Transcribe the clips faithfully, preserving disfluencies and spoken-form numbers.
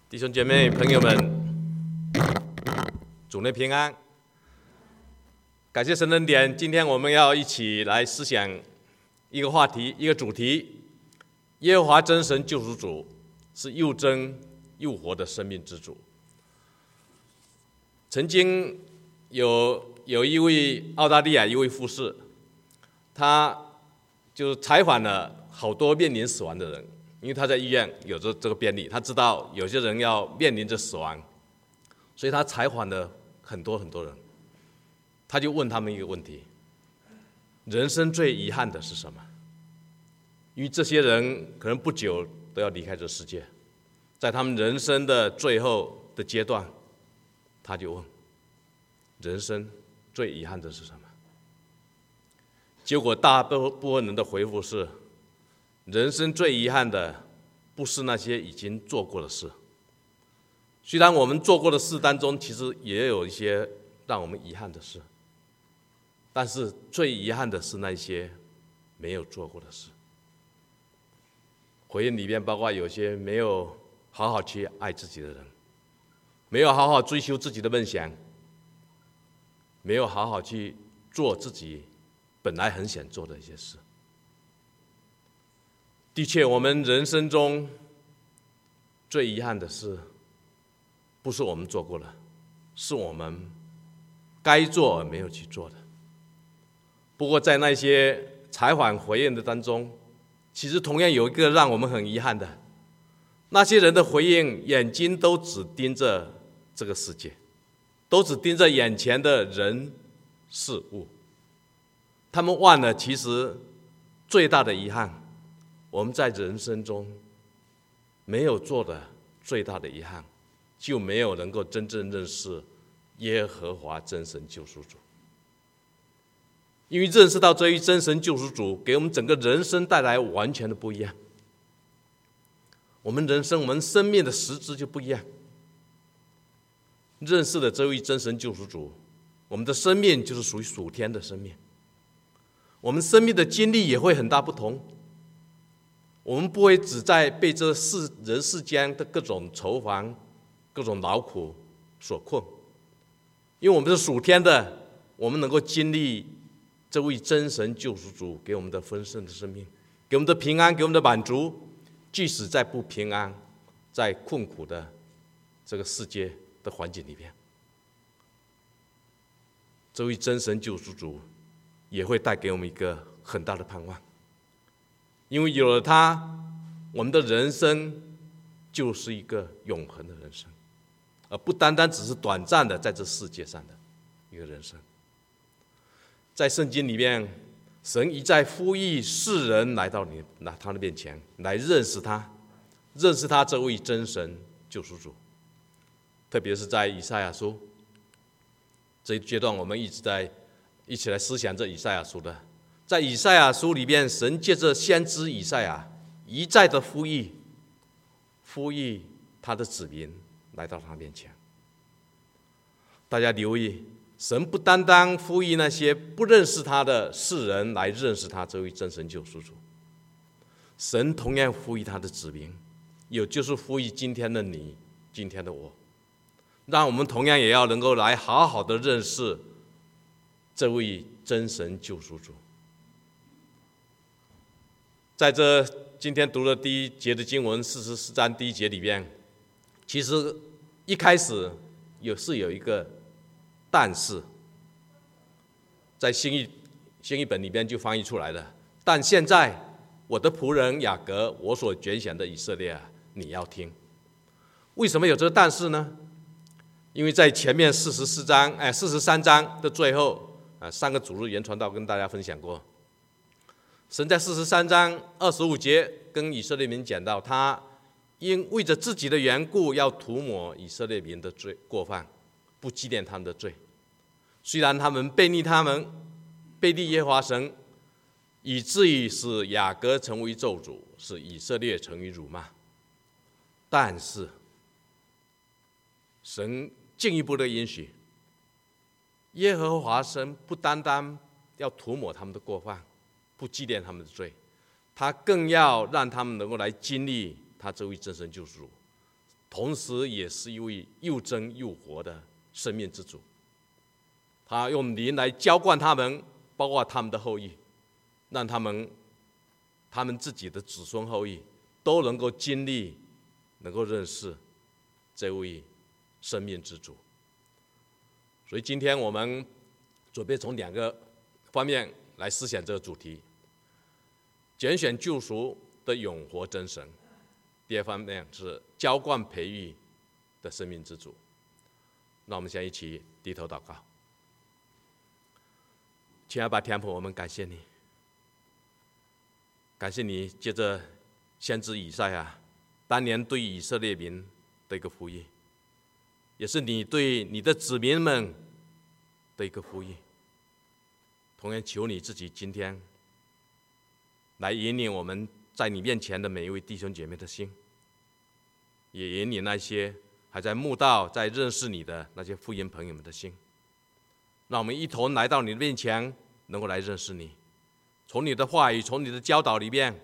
弟兄姐妹、朋友们，主内平安！感谢神恩典，今天我们要一起来思想一个话题、一个主题：耶和华真神救赎主是又真又活的生命之主。曾经有有一位澳大利亚一位护士，他就采访了好多面临死亡的人。因为他在医院有着这个便利，他知道有些人要面临着死亡，所以他采访了很多很多人。他就问他们一个问题：人生最遗憾的是什么？因为这些人可能不久都要离开这世界，在他们人生的最后的阶段，他就问：人生最遗憾的是什么？结果大部分人的回复是：人生最遗憾的不是那些已经做过的事，虽然我们做过的事当中其实也有一些让我们遗憾的事，但是最遗憾的是那些没有做过的事。回应里面包括有些没有好好去爱自己的人，没有好好追求自己的梦想，没有好好去做自己本来很想做的一些事。的确，我们人生中最遗憾的事，不是我们做过的，是我们该做而没有去做的。不过，在那些采访回应的当中，其实同样有一个让我们很遗憾的，那些人的回应眼睛都只盯着这个世界，都只盯着眼前的人事物，他们忘了其实最大的遗憾，我们在人生中没有做的最大的遗憾，就没有能够真正认识耶和华真神救赎主。因为认识到这一真神救赎主，给我们整个人生带来完全的不一样。我们人生，我们生命的实质就不一样。认识了这位真神救赎主，我们的生命就是属于属天的生命，我们生命的经历也会很大不同。我们不会只在被这世人世间的各种愁烦、各种劳苦所困，因为我们是属天的，我们能够经历这位真神救赎主给我们的丰盛的生命，给我们的平安，给我们的满足。即使在不平安、在困苦的这个世界的环境里面，这位真神救赎主也会带给我们一个很大的盼望。因为有了他，我们的人生就是一个永恒的人生，而不单单只是短暂的在这世界上的一个人生。在圣经里面，神一再呼吁世人来到你他的面前，来认识他，认识他这位真神救赎主。特别是在以赛亚书这一阶段，我们一直在一起来思想这以赛亚书的。在以赛亚书里面，神借着先知以赛亚一再的呼吁，呼吁他的子民来到他面前。大家留意，神不单单呼吁那些不认识他的世人来认识他这位真神救赎主，神同样呼吁他的子民，也就是呼吁今天的你，今天的我，让我们同样也要能够来好好的认识这位真神救赎主。在这今天读的第一节的经文四十四章第一节里面，其实一开始有是有一个但是，在新译新译本里面就翻译出来了。但现在我的仆人雅各，我所拣选的以色列啊，你要听。为什么有这个但是呢？因为在前面四十四章哎四十三章的最后啊，上个主日言传道跟大家分享过，神在四十三章二十五节跟以色列民讲到，他因为着自己的缘故要涂抹以色列民的罪过犯，不纪念他们的罪。虽然他们背逆他们，背逆耶和华神，以至于使雅各成为咒诅，使以色列成为辱骂，但是神进一步的允许，耶和华神不单单要涂抹他们的过犯，不纪念他们的罪，他更要让他们能够来经历他这位真神救赎， 同时也是一位又真又活的生命之主。他用灵来浇灌他们，包括他们的后裔，让他们他们自己的子孙后裔都能够经历，能够认识这位生命之主。所以今天我们准备从两个方面来思想这个主题：拣选救赎的永活真神，第二方面是浇灌培育的生命之主。那我们先一起低头祷告。亲爱的天父，我们感谢你，感谢你借着先知以赛亚当年对以色列民的一个呼吁，也是你对你的子民们的一个呼吁。同样求你自己今天来引领我们在你面前的每一位弟兄姐妹的心，也引领那些还在慕道在认识你的那些福音朋友们的心，让我们一同来到你的面前，能够来认识你，从你的话语，从你的教导里面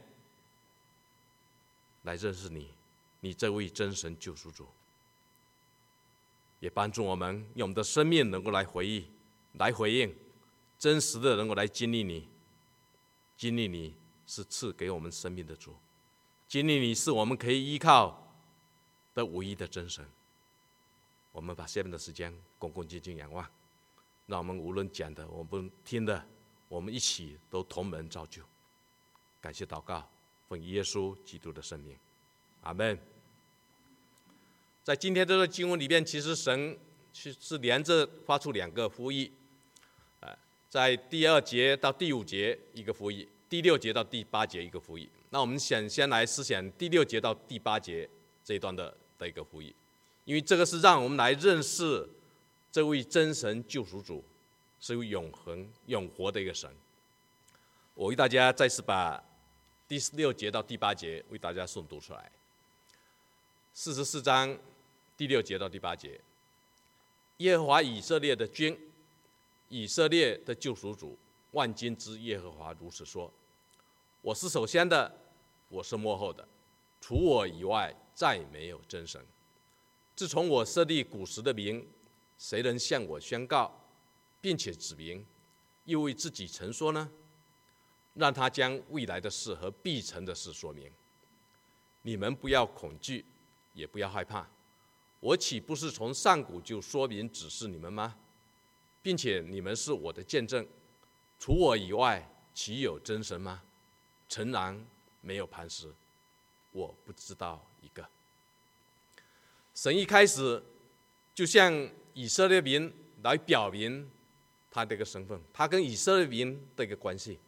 来认识你，你这位真神救赎主。也帮助我们用我们的生命能够来回忆，来回应，真实的能够来经历你，经历你是赐给我们生命的主，经历你是我们可以依靠的唯一的真神。我们把下面的时间恭恭敬敬仰望，让我们无论讲的，我们听的，我们一起都同门造就。感谢祷告，奉耶稣基督的圣名，阿们。在今天这个经文里面，其实神是连着发出两个呼吁，在第二节到第五节一个呼吁，第六节到第八节一个呼吁。那我们想先来思想第六节到第八节这一段的的一个呼吁，因为这个是让我们来认识这位真神救赎主是位永恒永活的一个神。我为大家再次把第六节到第八节为大家诵读出来。四十四章第六节到第八节，耶和华以色列的君，以色列的救赎主，万军之耶和华如此说：我是首先的，我是末后的，除我以外再没有真神。自从我设立古时的名，谁能向我宣告，并且指明，又为自己陈说呢？让他将未来的事和必成的事说明。你们不要恐惧，也不要害怕。我岂不是从上古就说明指示你们吗？并且你们是我的见证。除我以外，岂有真神吗？诚然没有磐石，我不知道一个。神一开始就向以色列民来表明他的一个身份，他跟以色列民的一个关系。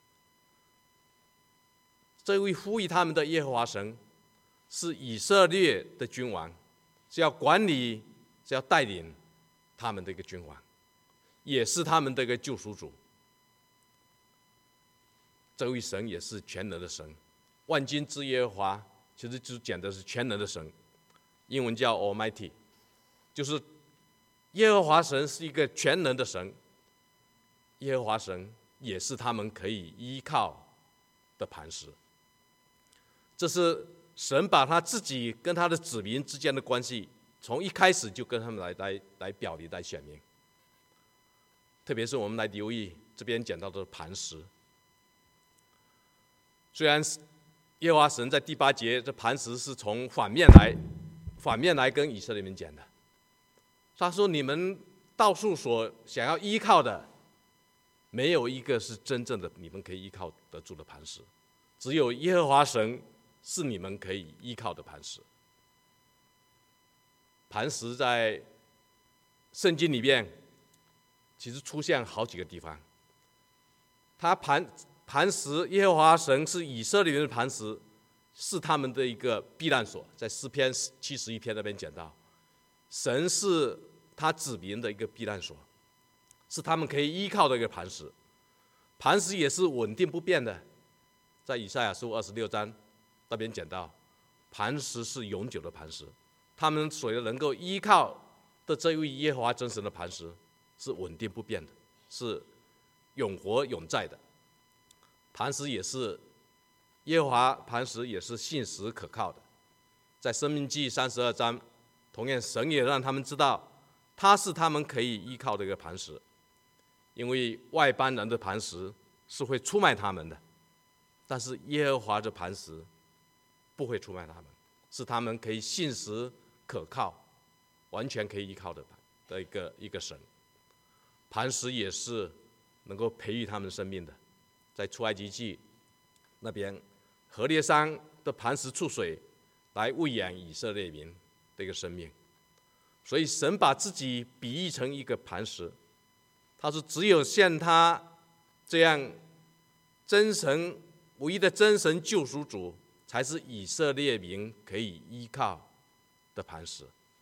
这位呼吁他们的耶和华神是以色列的君王，是要管理，是要带领他们的一个君王，也是他们的一个救赎主。这位神也是全能的神，万军之耶和华其实就讲的是全能的神，英文叫 Almighty， 就是耶和华神是一个全能的神，耶和华神也是他们可以依靠的磐石。这是神把他自己跟他的子民之间的关系，从一开始就跟他们来来来表明、来显明。特别是我们来留意这边讲到的磐石，虽然耶和华神在第八节，这磐石是从反面来，反面来跟以色列民讲的。他说：“你们到处所想要依靠的，没有一个是真正的你们可以依靠得住的磐石，只有耶和华神是你们可以依靠的磐石。”磐石在圣经里面其实出现好几个地方。它磐磐石，耶和华神是以色列人的磐石，是他们的一个避难所。在诗篇七十一篇那边讲到，神是他子民的一个避难所，是他们可以依靠的一个磐石。磐石也是稳定不变的，在以赛亚书二十六章那边讲到，磐石是永久的磐石，他们所能够依靠的这位耶和华真神的磐石是稳定不变的，是永活永在的。磐石也是耶和华磐石，也是信实可靠的。 在申命记三十二章，同样神也让他们知道，他是他们可以依靠的一个磐石，因为外邦人的磐石是会出卖他们的，但是耶和华的磐石不会出卖他们，是他们可以信实可靠，完全可以依靠的的一个一个神。磐石也是能够培育他们生命的，在出埃及记那边，何烈山的磐石出水，来喂养以色列民的一个生命。所以神把自己比喻成一个磐石，他说只有像他这样真神唯一的真神救赎主，才是以色列民可以依靠的磐石。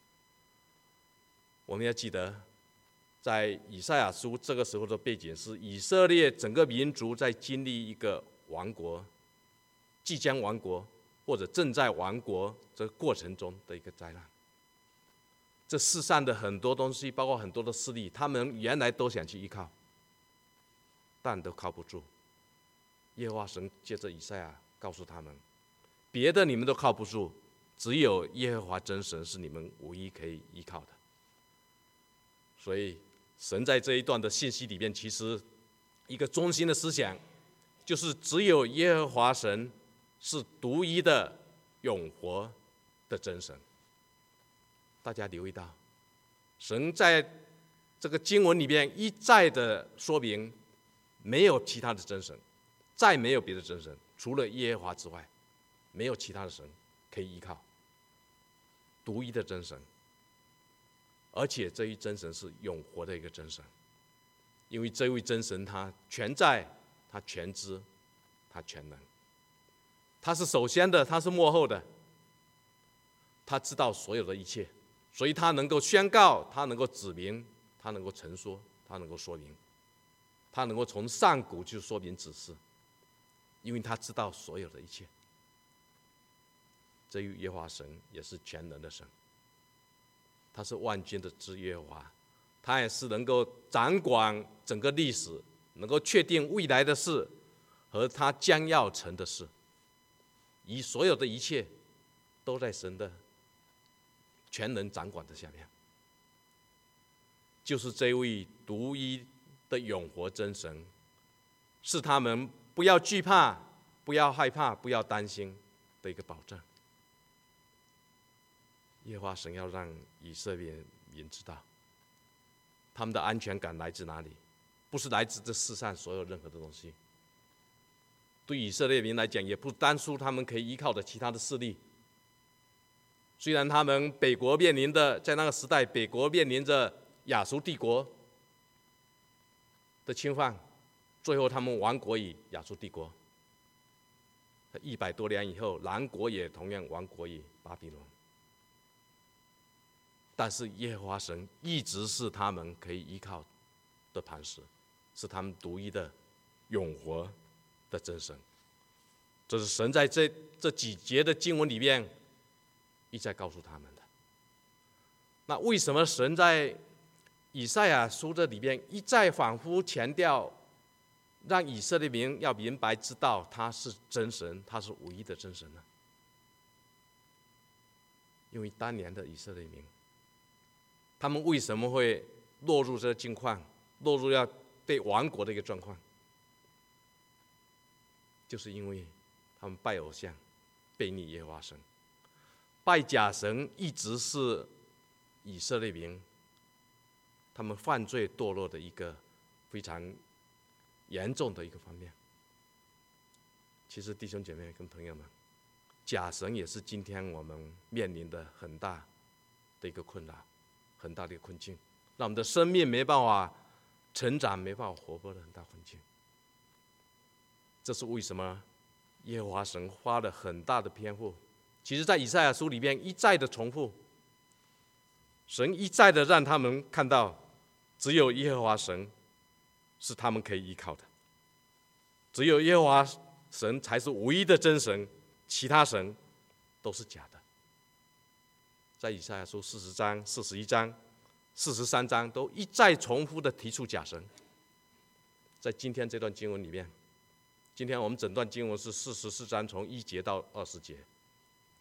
我们要记得，在以赛亚书这个时候的背景是以色列整个民族在经历一个亡国，即将亡国或者正在亡国这个过程中的一个灾难。这世上的很多东西，包括很多的势力，他们原来都想去依靠，但都靠不住。耶和华神借着以赛亚告诉他们，别的你们都靠不住，只有耶和华真神是你们唯一可以依靠的。所以神在这一段的信息里面，其实一个中心的思想就是只有耶和华神是独一的永活的真神。大家留意到，神在这个经文里面一再的说明，没有其他的真神，再没有别的真神，除了耶和华之外，没有其他的神可以依靠，独一的真神。而且这一真神是永活的一个真神，因为这位真神他全在，他全知，他全能，他是首先的，他是幕后的，他知道所有的一切，所以他能够宣告，他能够指明，他能够陈说，他能够说明，他能够从上古就说明指示，因为他知道所有的一切。这位耶和华神也是全能的神，他是万军的之耶和华，他也是能够掌管整个历史，能够确定未来的事和他将要成的事，以所有的一切都在神的全能掌管的下面。就是这位独一的永活真神，是他们不要惧怕、不要害怕、不要担心的一个保证。耶和华神要让以色列民知道，他们的安全感来自哪里？不是来自这世上所有任何的东西。对以色列民来讲，也不单属他们可以依靠的其他的势力。虽然他们北国面临的，在那个时代，北国面临着亚述帝国的侵犯，最后他们亡国于亚述帝国。一百多年以后，南国也同样亡国于巴比伦。但是耶和华神一直是他们可以依靠的磐石，是他们独一的永活的真神。这是神在这这几节的经文里面一再告诉他们的。那为什么神在以赛亚书这里面一再反复强调，让以色列民要明白知道他是真神，他是唯一的真神呢？因为当年的以色列民，他们为什么会落入这个境况，落入要被亡国的一个状况？就是因为他们拜偶像，背逆耶和华神，拜假神一直是以色列民他们犯罪堕落的一个非常严重的一个方面。其实弟兄姐妹跟朋友们，假神也是今天我们面临的很大的一个困扰，很大的一个困境，让我们的生命没办法成长，没办法活泼的很大困境。这是为什么耶和华神花了很大的篇幅，其实在以赛亚书里面一再的重复，神一再的让他们看到，只有耶和华神是他们可以依靠的，只有耶和华神才是唯一的真神，其他神都是假的。在以赛亚书四十章、四十一章、四十三章都一再重复的提出假神。在今天这段经文里面，今天我们整段经文是四十四章从一节到二十节。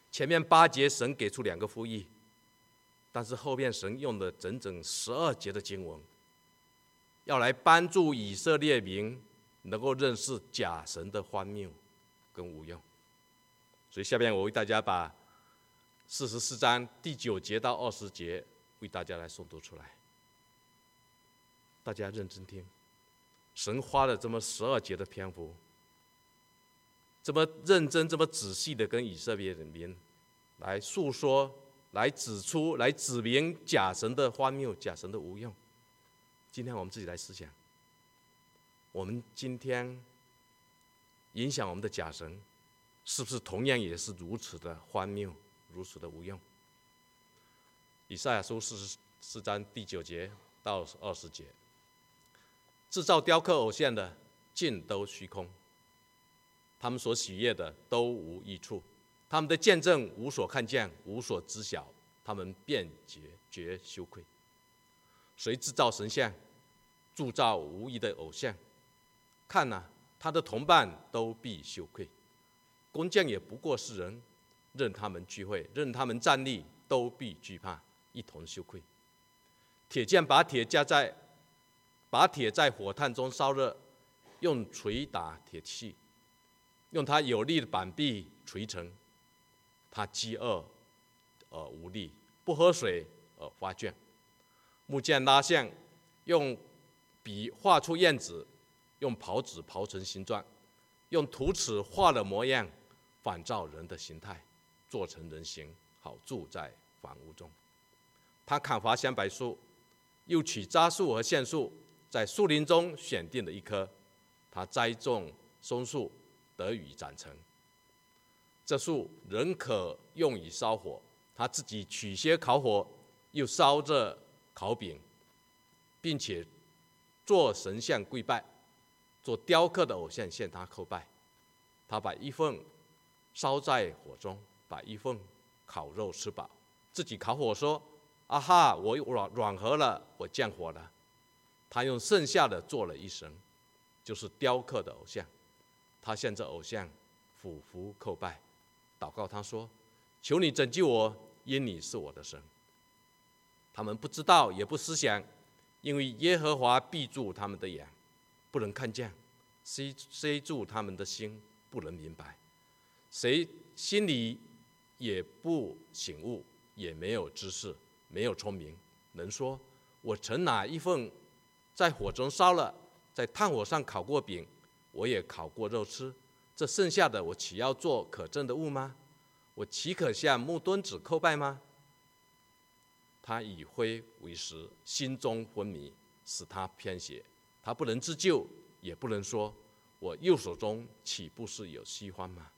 前面八节神给出两个副义，但是后面神用了整整十二节的经文，要来帮助以色列民能够认识假神的荒谬跟无用。所以下面我为大家把四十四章第九节到二十节为大家来诵读出来，大家认真听。神花了这么十二节的篇幅，这么认真、这么仔细的跟以色列民来诉说、来指出、来指明假神的荒谬、假神的无用。今天我们自己来思想，我们今天影响我们的假神，是不是同样也是如此的荒谬、如此的无用？以赛亚书四十四章第九节到二十节，制造雕刻偶像的尽都虚空，他们所喜悦的都无益处，他们的见证无所看见，无所知晓，他们便觉觉羞愧。谁制造神像，铸造无益的偶像？看啊，他的同伴都必羞愧。工匠也不过是人，任他们聚会，任他们站立，都必惧怕，一同羞愧。铁匠把铁加在把铁在火炭中烧热，用锤打铁器，用他有力的板壁锤成。他饥饿而无力，不喝水而发倦。木匠拉像，用笔画出样子，用刨子刨成形状，用涂齿画了模样，仿照人的形态，做成人形，好住在房屋中。他砍伐香柏树，又取樟树和橡树，在树林中选定了一棵。他栽种松树，得以长成。这树人可用以烧火，他自己取些烤火，又烧着烤饼，并且做神像跪拜，做雕刻的偶像向他叩拜。他把一份烧在火中，把一份烤肉吃饱，自己烤火说：“啊哈，我软软和了，我降火了。”他用剩下的做了一神，就是雕刻的偶像。他向这偶像俯伏叩拜，祷告他说：“求你拯救我，因你是我的神。”他们不知道，也不思想，因为耶和华闭住他们的眼，不能看见；塞塞住他们的心，不能明白。谁心里也不醒悟，也没有知识，没有聪明，能说：“我曾拿一份在火中烧了，在炭火上烤过饼，我也烤过肉吃。这剩下的，我岂要做可憎的物吗？我岂可向木墩子叩拜吗？”他以灰为食，心中昏迷，使他偏斜。他不能自救，也不能说：“我右手中岂不是有虚荒吗？”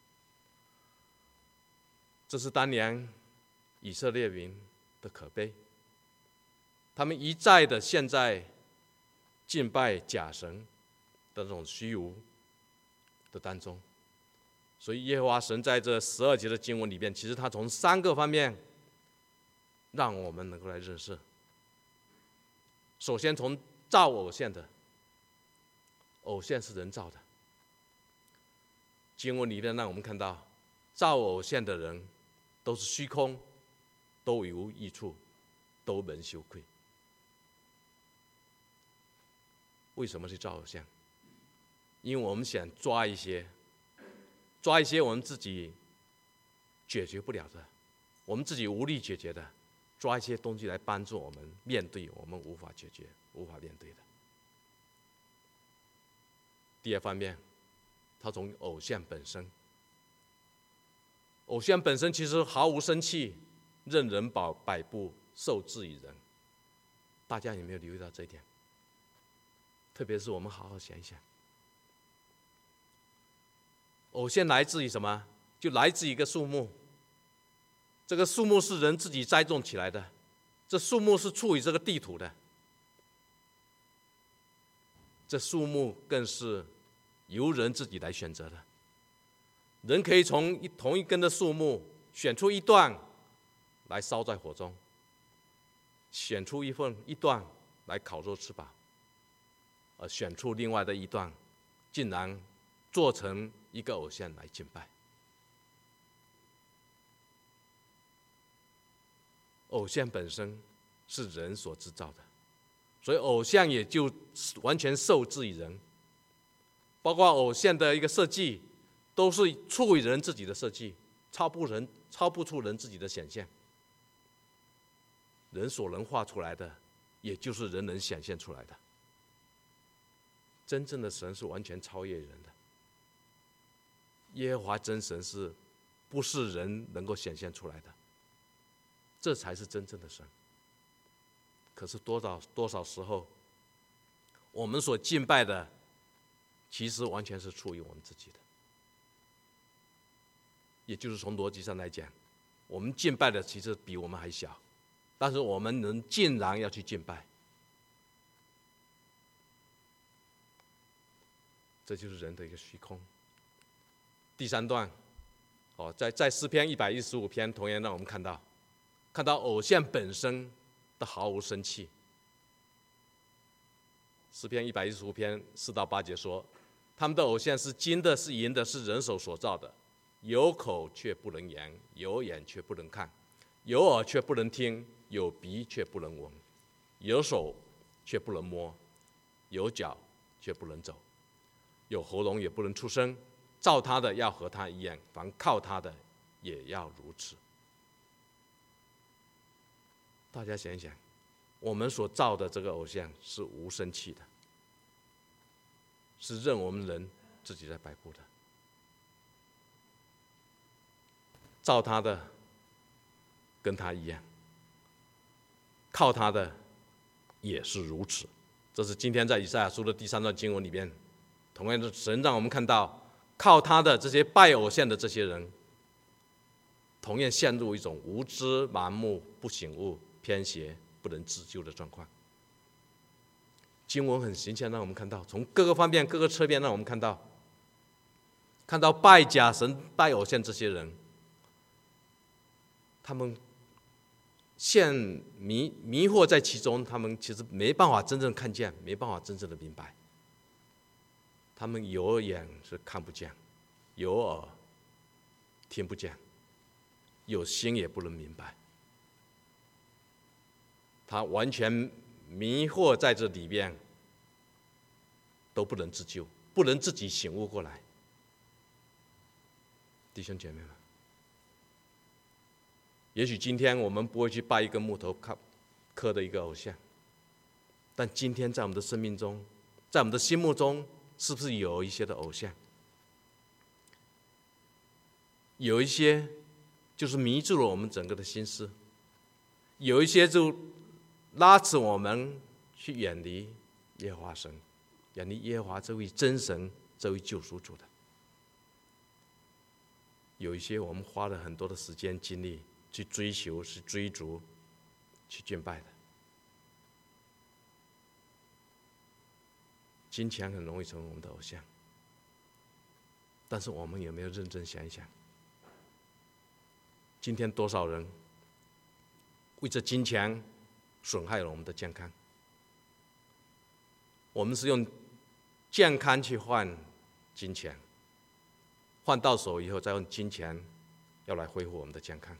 这是当年以色列民的可悲，他们一再的陷在敬拜假神的这种虚无的当中。所以耶和华神在这十二节的经文里面，其实他从三个方面让我们能够来认识。首先从造偶像的，偶像是人造的，经文里面让我们看到造偶像的人都是虚空，都无益处，都蒙羞愧。为什么去造偶像？因为我们想抓一些抓一些我们自己解决不了的，我们自己无力解决的，抓一些东西来帮助我们面对我们无法解决、无法面对的。第二方面，他从偶像本身，偶像本身其实毫无生气，任人摆摆布，受制于人。大家有没有留意到这一点？特别是我们好好想一想，偶像来自于什么？就来自一个树木。这个树木是人自己栽种起来的，这树木是处于这个地土的，这树木更是由人自己来选择的。人可以从一同一根的树木选出一段来烧在火中，选出一份一段来烤肉吃饱，而选出另外的一段，竟然做成一个偶像来敬拜。 偶像本身是人所制造的，所以偶像也就完全受制于人，包括偶像的一个设计，都是出于人自己的设计，超不人超不出人自己的想象。人所能画出来的，也就是人能显现出来的。真正的神是完全超越人的，耶和华真神是不是人能够显现出来的？这才是真正的神。可是多少多少时候，我们所敬拜的，其实完全是出于我们自己的。也就是从逻辑上来讲，我们敬拜的其实比我们还小，但是我们能竟然要去敬拜，这就是人的一个虚空。第三段，哦，在在诗篇一百一十五篇，同样让我们看到，看到偶像本身的毫无生气。诗篇一百一十五篇四到八节说，他们的偶像是金的，是银的，是人手所造的，有口却不能言，有眼却不能看，有耳却不能听，有鼻却不能闻，有手却不能摸，有脚却不能走，有喉咙也不能出声。造他的要和他一样，凡靠他的也要如此。大家想一想，我们所造的这个偶像是无生气的，是任我们人自己在摆布的。造他的跟他一样，靠他的也是如此。这是今天在以赛亚书的第三段经文里面，同样的神让我们看到，靠他的这些拜偶像的这些人，同样陷入一种无知、盲目、不醒悟、偏邪、不能自救的状况。经文很形象让我们看到，从各个方面、各个侧面让我们看到，看到拜假神、拜偶像这些人，他们陷迷迷惑在其中，他们其实没办法真正看见，没办法真正的明白。他们有眼是看不见，有耳听不见，有心也不能明白。他完全迷惑在这里边，都不能自救，不能自己醒悟过来。弟兄姐妹们，也许今天我们不会去拜一个木头刻的一个偶像，但今天在我们的生命中，在我们的心目中，是不是有一些的偶像？有一些就是迷住了我们整个的心思，有一些就拉扯我们去远离耶和华神，远离耶和华这位真神，这位救赎主的。有一些我们花了很多的时间精力去追求、去追逐、去敬拜的。金钱很容易成为我们的偶像，但是我们有没有认真想一想？今天多少人为这金钱损害了我们的健康？我们是用健康去换金钱，换到手以后再用金钱要来恢复我们的健康。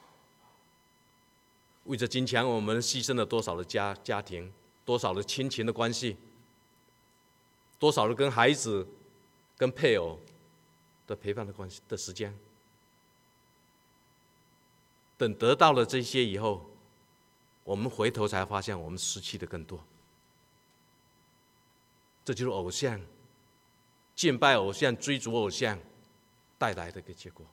为这金钱，我们牺牲了多少的家家庭，多少的亲情的关系，多少的跟孩子、跟配偶的陪伴的关系的时间。等得到了这些以后，我们回头才发现我们失去的更多。这就是偶像、敬拜偶像、追逐偶像带来的一个结果。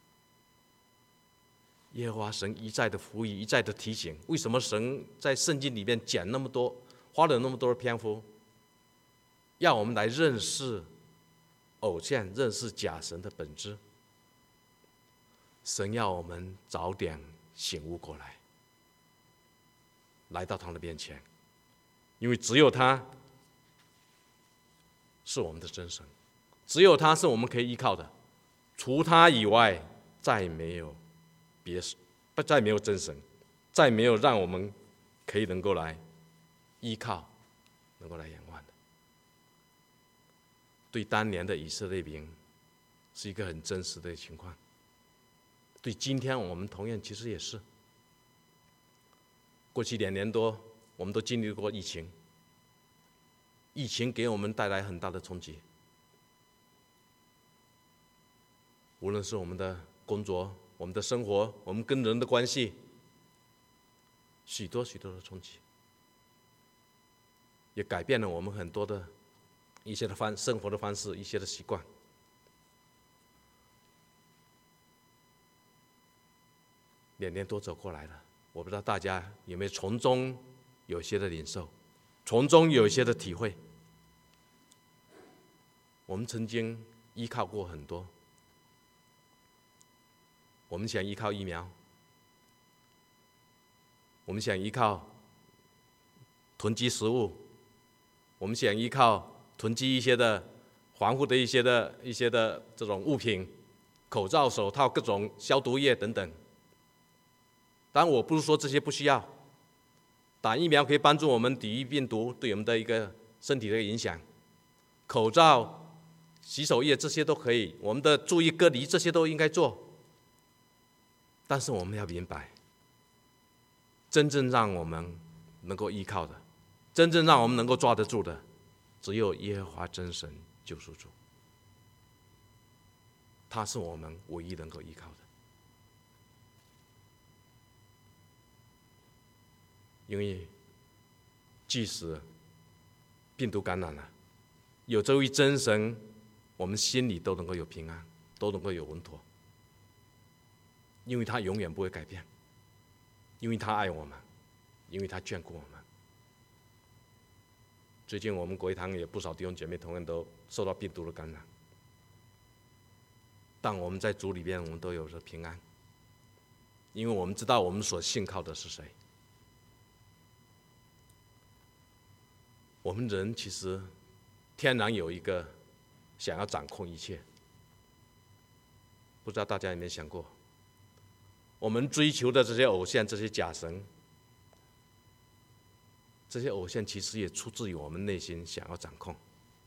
耶和华神一再的呼吁，一再的提醒，为什么神在圣经里面讲那么多，花了那么多的篇幅，要我们来认识偶像、认识假神的本质？神要我们早点醒悟过来，来到他的面前，因为只有他是我们的真神，只有他是我们可以依靠的，除他以外再没有别再没有真神，再没有让我们可以能够来依靠，能够来仰望的。对当年的以色列民是一个很真实的情况，对今天我们同样其实也是。 过去两年多，我们都经历过疫情，疫情给我们带来很大的冲击，无论是我们的工作、我们的生活、我们跟人的关系，许多许多的冲击，也改变了我们很多的一些的方生活的方式，一些的习惯。两年多走过来了，我不知道大家有没有从中有些的领受，从中有一些的体会。我们曾经依靠过很多，我们想依靠疫苗，我们想依靠囤积食物，我们想依靠囤积一些的防护的一些的一些的这种物品，口罩、手套、各种消毒液等等。当然，我不是说这些不需要，打疫苗可以帮助我们抵御病毒对我们的一个身体的影响，口罩、洗手液这些都可以，我们的注意隔离这些都应该做。但是我们要明白，真正让我们能够依靠的，真正让我们能够抓得住的，只有耶和华真神救赎主，他是我们唯一能够依靠的。因为即使病毒感染了，有这位真神，我们心里都能够有平安，都能够有稳妥，因为他永远不会改变，因为他爱我们，因为他眷顾我们。最近我们国语堂也不少弟兄姐妹同样都受到病毒的感染，但我们在主里边，我们都有着平安，因为我们知道我们所信靠的是谁。我们人其实天然有一个想要掌控一切，不知道大家有没有想过，我们追求的这些偶像、这些假神，这些偶像其实也出自于我们内心想要掌控。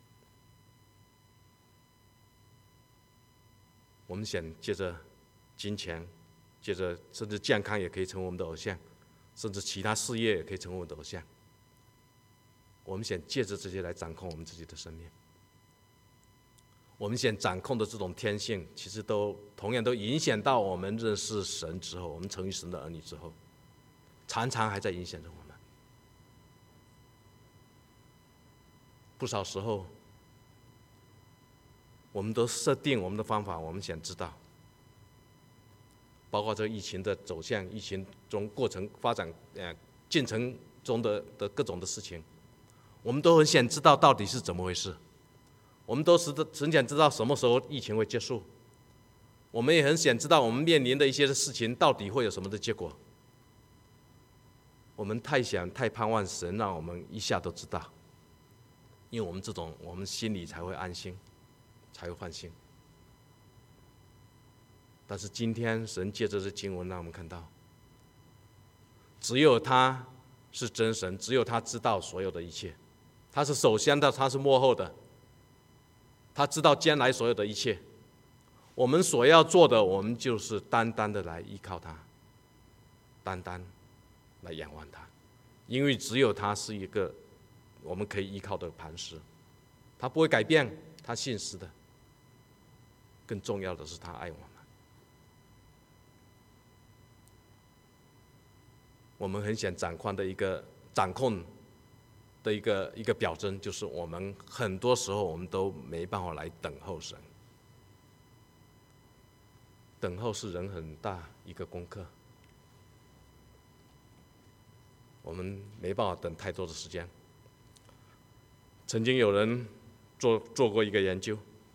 我们想借着金钱，借着甚至健康也可以成为我们的偶像，甚至其他事业也可以成为我们的偶像。我们想借着这些来掌控我们自己的生命，我们想掌控的这种天性，其实都同样都影响到我们认识神之后，我们成为神的儿女之后，常常还在影响着我们。不少时候，我们都设定我们的方法，我们想知道，包括这个疫情的走向、疫情中过程发展呃进程中的的各种的事情。我们都很想知道到底是怎么回事，我们都很想知道什么时候疫情会结束，我们也很想知道我们面临的一些事情到底会有什么的结果。我们太想太盼望神让我们一下都知道，因为我们这种我们心里才会安心，才会放心。但是今天神借着这经文让我们看到，只有他是真神，只有他知道所有的一切，他是首先的，他是幕后的，他知道将来所有的一切。我们所要做的，我们就是单单的来依靠他，单单来仰望他，因为只有他是一个我们可以依靠的磐石，他不会改变，他信实的。更重要的是，他爱我们。我们很想掌控的一个掌控的一个一个表征，就是我们很多时候我们都没办法来等候神。等候是人很大一个功课，我们没办法等太多的时间。曾经有人做做过一个研究，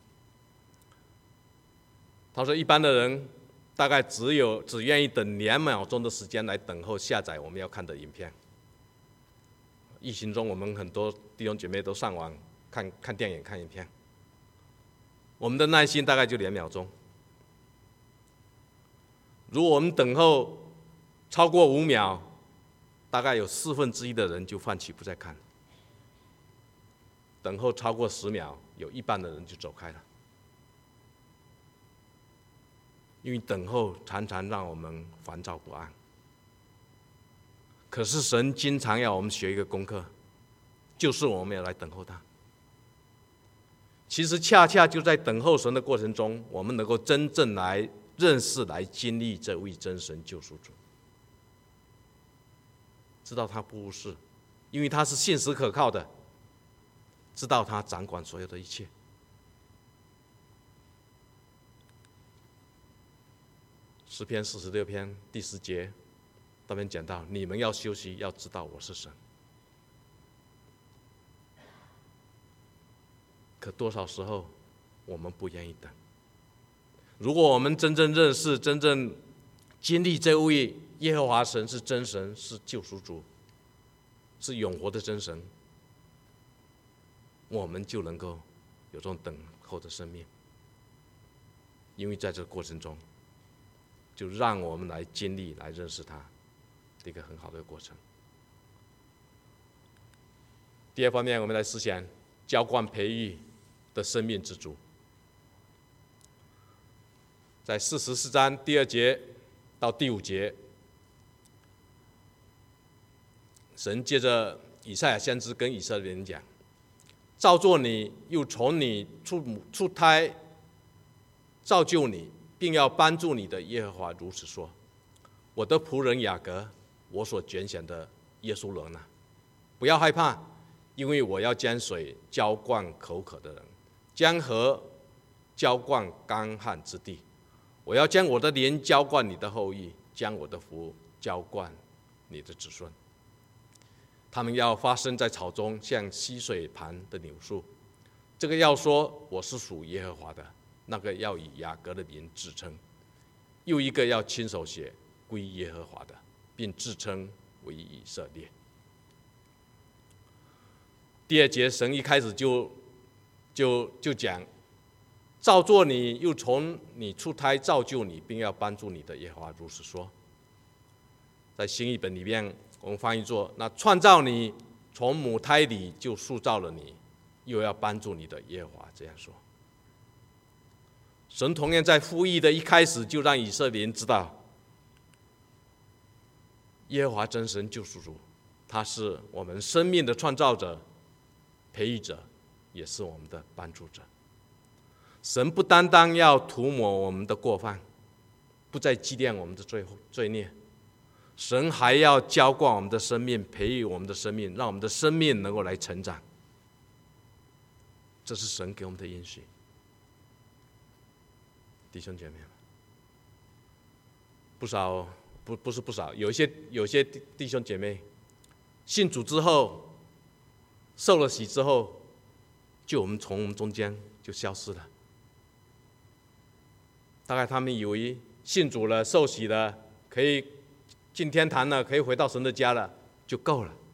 他说一般的人大概只有只愿意等两秒钟的时间来等候下载我们要看的影片。疫情中，我们很多弟兄姐妹都上网看看电影、看影片，我们的耐心大概就两秒钟。如果我们等候超过五秒，大概有四分之一的人就放弃不再看；等候超过十秒，有一半的人就走开了。因为等候常常让我们烦躁不安， 可是神经常要我们学一个功课，就是我们要来等候他。其实恰恰就在等候神的过程中，我们能够真正来认识、来经历这位真神救赎主，知道他不是，因为他是信实可靠的，知道他掌管所有的一切。诗篇四十六篇第十节，那边讲到：你们要休息，要知道我是神。可多少时候我们不愿意等？如果我们真正认识、真正经历这位耶和华神是真神，是救赎主，是永活的真神，我们就能够有这种等候的生命。因为在这个过程中，就让我们来经历、来认识他的一个很好的过程。第二方面，我们来思想浇灌培育的生命之主。在四十四章第二节到第五节，神借着以赛亚先知跟以色列人讲：造作你，又从你出母出胎造就你，并要帮助你的耶和华如此说：我的仆人雅各，我所拣选的耶稣人啊，不要害怕，因为我要将水浇灌口渴的人，将河浇灌干旱之地。我要将我的灵浇灌你的后裔，将我的福浇灌你的子孙。他们要发生在草中，像溪水旁的柳树。这个要说我是属耶和华的，那个要以雅各的名自称，又一个要亲手写归耶和华的，并自称为以色列。第二节，神一开始就就就讲：造作你，又从你出胎造就你，并要帮助你的耶和华如此说。在新译本里面，我们翻译作：那创造你，从母胎里就塑造了你，又要帮助你的耶和华这样说。神同样在呼吁的一开始就让以色列人知道，耶和华真神救赎主，他是我们生命的创造者、培育者，也是我们的帮助者。神不单单要涂抹我们的过犯，不再纪念我们的罪罪孽，神还要浇灌我们的生命，培育我们的生命，让我们的生命能够来成长。这是神给我们的应许。弟兄姐妹们，不少不不是不少，有一些有些弟兄姐妹信主之后，受了洗之后，就我们从我们中间就消失了。大概他们以为信主了、受洗了，可以进天堂了，可以回到神的家了，就够了。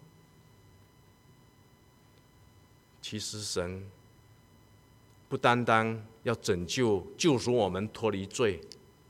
其实神不单单要拯救、救赎我们脱离罪，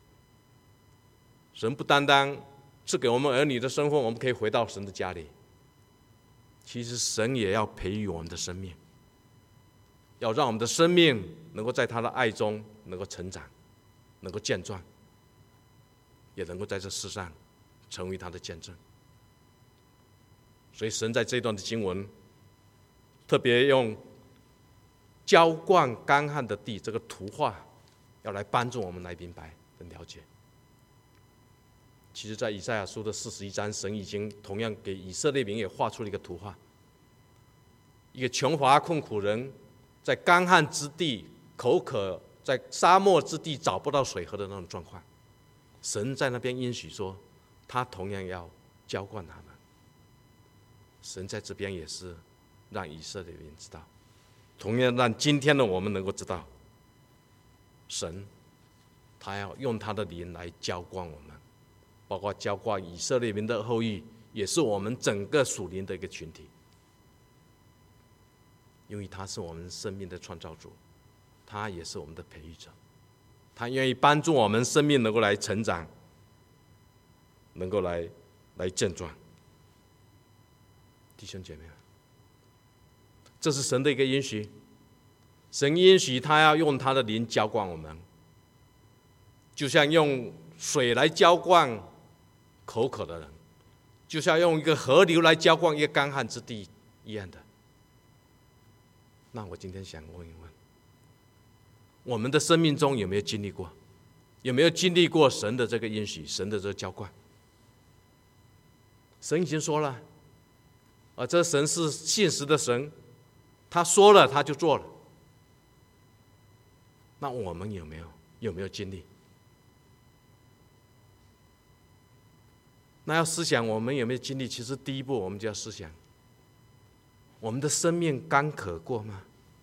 神不单单赐给我们儿女的身份，我们可以回到神的家里。其实神也要培育我们的生命，要让我们的生命能够在他的爱中能够成长，能够健壮，也能够在这世上成为他的见证。所以神在这段的经文特别用浇灌干旱的地这个图画，要来帮助我们来明白和了解。其实在以赛亚书的四十一章，神已经同样给以色列民也画出了一个图画，一个穷乏困苦人在干旱之地口渴，在沙漠之地找不到水喝的那种状况，神在那边应许说他同样要浇灌他们。神在这边也是让以色列人知道，同样让今天的我们能够知道，神他要用他的灵来浇灌我们，包括浇灌以色列民的后裔，也是我们整个属灵的一个群体。因为他是我们生命的创造主，他也是我们的培育者，他愿意帮助我们生命能够来成长，能够来来健壮。弟兄姐妹们，这是神的一个应许，神应许他要用他的灵浇灌我们，就像用水来浇灌口渴的人， 就像用一个河流来浇灌一个干旱之地一样的。那我今天想问一问，我们的生命中有没有经历过？有没有经历过神的这个应许，神的这个浇灌？神已经说了，啊，这神是信实的神，他说了他就做了。那我们有没有有没有经历？那要思想我们有没有经历？其实第一步我们就要思想，我们的生命干渴过吗？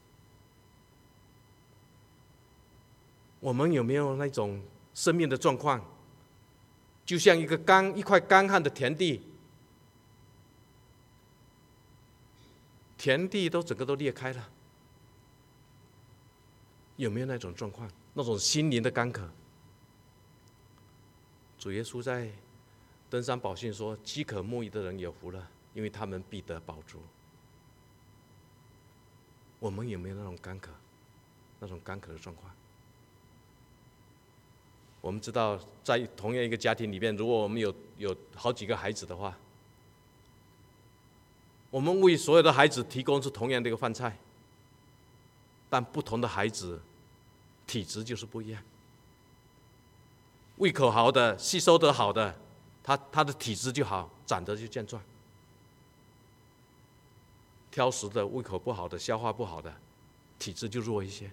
我们有没有那种生命的状况，就像一个干一块干旱的田地，田地都整个都裂开了，有没有那种状况？那种心灵的干渴？主耶稣在登山宝训说：“饥渴慕义的人有福了，因为他们必得饱足。”我们有没有那种干渴，那种干渴的状况？我们知道，在同样一个家庭里面，如果我们有有好几个孩子的话，我们为所有的孩子提供是同样的一个饭菜，但不同的孩子体质就是不一样。胃口好的、吸收得好的，他他的体质就好，长得就健壮；挑食的、胃口不好的、消化不好的，体质就弱一些。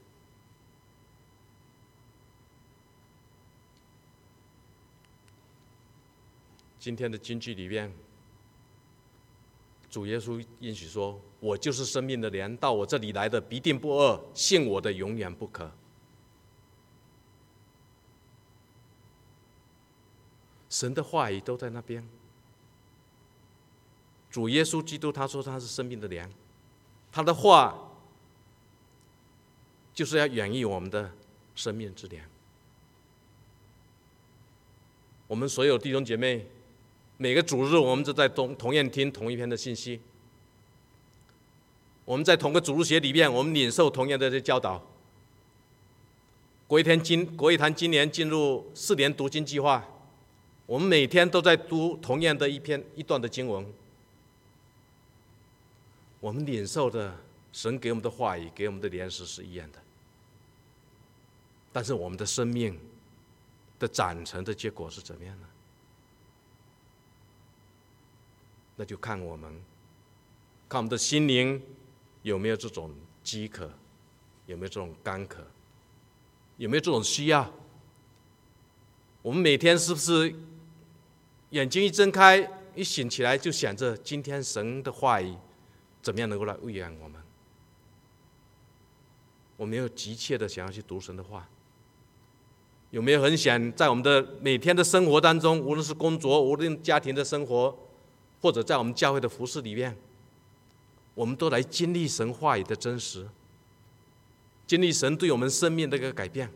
今天的经句里面，主耶稣应许说：“我就是生命的粮，到我这里来的必定不饿，信我的永远不渴。”神的话语都在那边。主耶稣基督他说他是生命的粮，他的话就是要养育我们的生命之粮。我们所有弟兄姐妹，每个主日我们都在同同样听同一篇的信息，我们在同个主日学里面，我们领受同样的这教导。国一天今国一堂今年进入四年读经计划，我们每天都在读同样的一篇一段的经文。我们领受的神给我们的话语，给我们的粮食是一样的，但是我们的生命的长成的结果是怎么样呢？那就看我们，看我们的心灵有没有这种饥渴，有没有这种干渴，有没有这种需要。我们每天是不是眼睛一睁开，一醒起来就想着今天神的话语怎么样能够来喂养我们？我们有急切的想要去读神的话，有没有很想在我们的每天的生活当中，无论是工作，无论家庭的生活，或者在我们教会的服事里面，我们都来经历神话语的真实，经历神对我们生命的一个改变。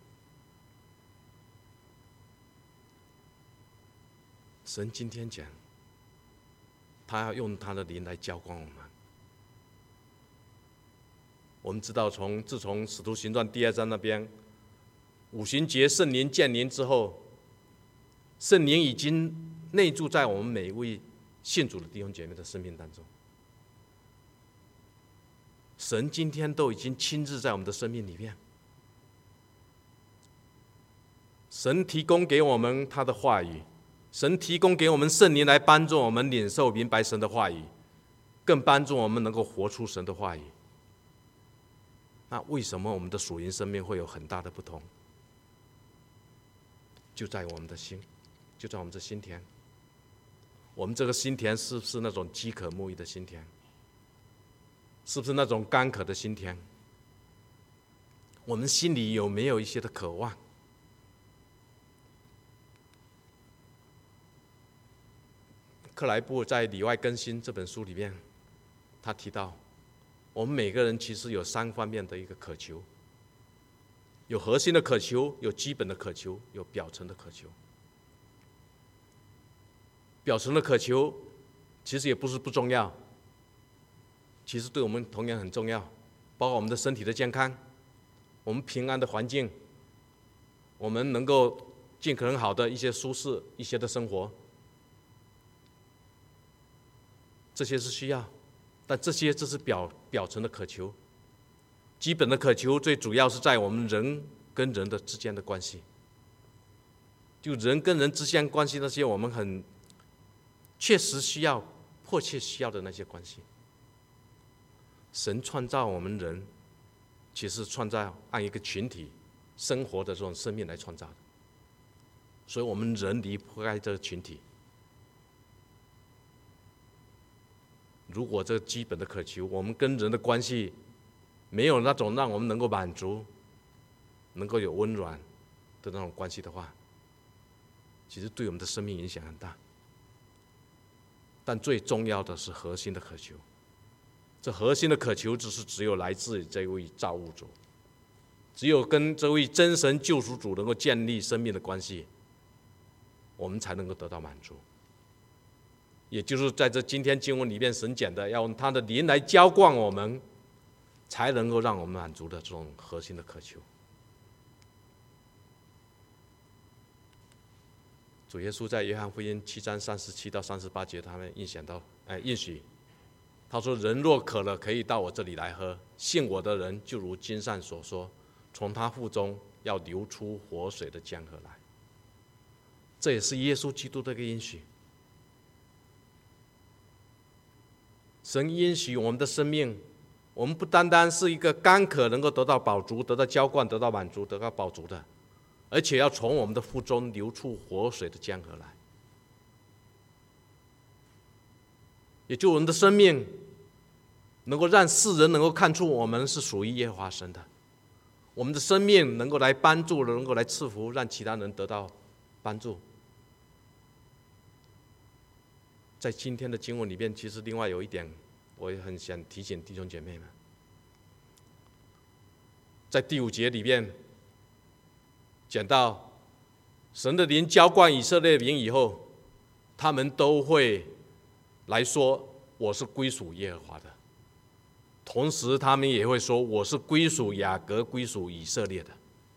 神今天讲，他要用他的灵来浇灌我们。我们知道从，从自从使徒行传第二章那边，五旬节圣灵降临之后，圣灵已经内住在我们每一位信主的弟兄姐妹的生命当中。神今天都已经亲自在我们的生命里面，神提供给我们他的话语，神提供给我们圣灵来帮助我们领受明白神的话语，更帮助我们能够活出神的话语。那为什么我们的属灵生命会有很大的不同？就在我们的心，就在我们的心田。我们这个心田是不是那种饥渴慕义的心田？是不是那种干渴的心田？我们心里有没有一些的渴望？克莱布在《里外更新》这本书里面，他提到，我们每个人其实有三方面的一个渴求，有核心的渴求，有基本的渴求，有表层的渴求。表层的渴求其实也不是不重要，其实对我们同样很重要，包括我们的身体的健康，我们平安的环境，我们能够尽可能好的一些舒适一些的生活。 这些是需要，但这些这是表表层的渴求，基本的渴求最主要是在我们人跟人的之间的关系，就人跟人之间关系那些我们很确实需要、迫切需要的那些关系。神创造我们人，其实创造按一个群体生活的这种生命来创造的，所以我们人离不开这个群体。如果这基本的渴求，我们跟人的关系没有那种让我们能够满足、能够有温暖的那种关系的话，其实对我们的生命影响很大。但最重要的是核心的渴求，这核心的渴求就是只有来自这位造物主，只有跟这位真神救赎主能够建立生命的关系，我们才能够得到满足。也就是在这今天经文里面，神讲的要用他的灵来浇灌我们，才能够让我们满足的这种核心的渴求。主耶稣在约翰福音七章三十七到三十八节，他们应想到，哎，应许，他说：“人若渴了，可以到我这里来喝；信我的人，就如经上所说，从他腹中要流出活水的江河来。”这也是耶稣基督的一个应许。神应许我们的生命，我们不单单是一个干渴能够得到饱足、得到浇灌、得到满足、得到饱足的，而且要从我们的腹中流出活水的江河来。也就我们的生命能够让世人能够看出我们是属于耶和华神的，我们的生命能够来帮助，能够来赐福，让其他人得到帮助。在今天的经文里面，其实另外有一点我也很想提醒弟兄姐妹们，在第五节里面讲到神的灵浇灌以色列民以后，他们都会来说我是归属耶和华的，同时他们也会说我是归属雅各、归属以色列的。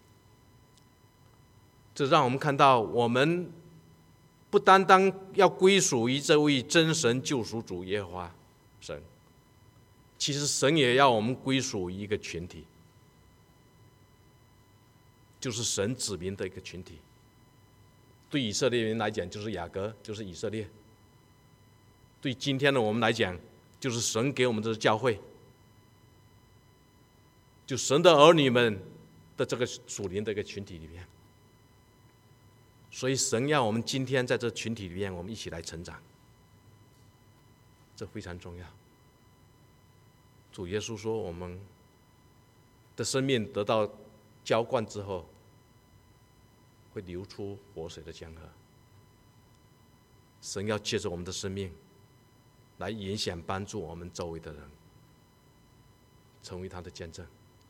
这让我们看到，我们不单单要归属于这位真神救赎主耶和华神，其实神也要我们归属于一个群体，就是神子民的一个群体。对以色列人来讲，就是雅各，就是以色列；对今天的我们来讲，就是神给我们的教会，就神的儿女们的这个属灵的一个群体里面。所以神要我们今天在这群体里面，我们一起来成长，这非常重要。主耶稣说，我们的生命得到浇灌之后，会流出活水的江河。神要借着我们的生命来影响帮助我们周围的人，成为他的见证。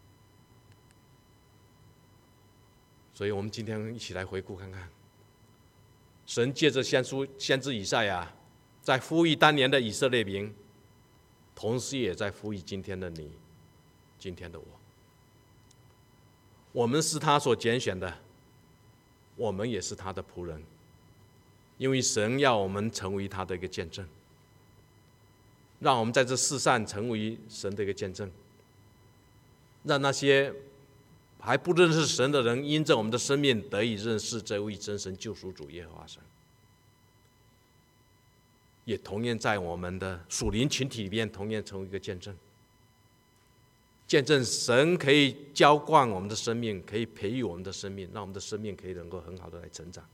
所以我们今天一起来回顾看看，神借着先知先知以赛亚，在呼吁当年的以色列民，同时也在呼吁今天的你，今天的我。我们是他所拣选的，我们也是他的仆人，因为神要我们成为他的一个见证，让我们在这世上成为神的一个见证，让那些还不认识神的人，因着我们的生命得以认识这位真神救赎主耶和华神，也同样在我们的属灵群体里面同样成为一个见证，见证神可以浇灌我们的生命，可以培育我们的生命，让我们的生命可以能够很好的来成长。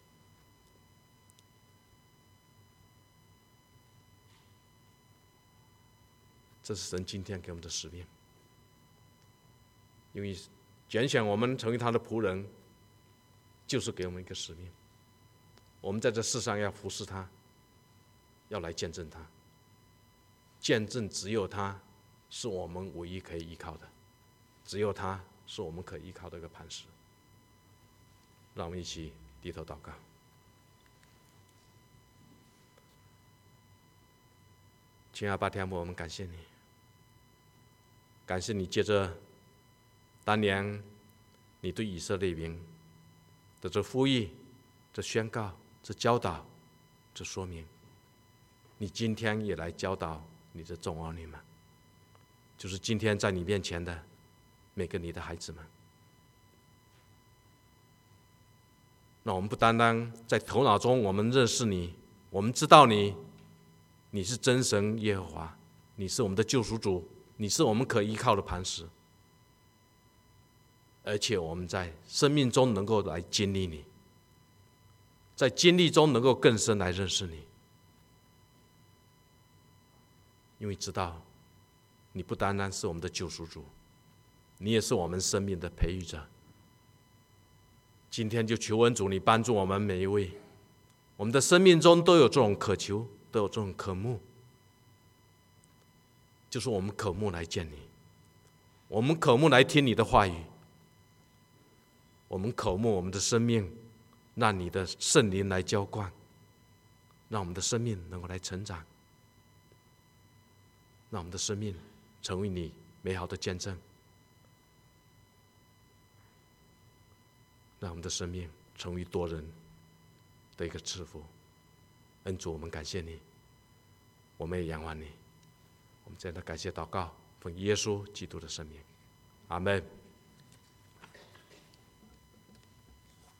这是神今天给我们的使命，因为拣选我们成为他的仆人，就是给我们一个使命。我们在这世上要服侍他，要来见证他，见证只有他是我们唯一可以依靠的，只有他是我们可依靠的一个磐石。让我们一起低头祷告。亲爱的阿爸天父，我们感谢你，感谢你借着当年你对以色列民的这呼吁、这宣告、这教导、这说明， 你今天也来教导你的众儿女们，就是今天在你面前的每个你的孩子们。那我们不单单在头脑中我们认识你，我们知道你，你是真神耶和华，你是我们的救赎主，你是我们可依靠的磐石，而且我们在生命中能够来经历你，在经历中能够更深来认识你，因为知道你不单单是我们的救赎主，你也是我们生命的培育者。今天就求恩主你帮助我们每一位，我们的生命中都有这种渴求，都有这种渴慕，就是我们渴慕来见你，我们渴慕来听你的话语，我们渴慕我们的生命让你的圣灵来浇灌，让我们的生命能够来成长，让我们的生命成为你美好的见证，让我们的生命成为多人的一个赐福。恩主，我们感谢你，我们也仰望你。我们这样的感谢祷告，奉耶稣基督的圣名，阿们。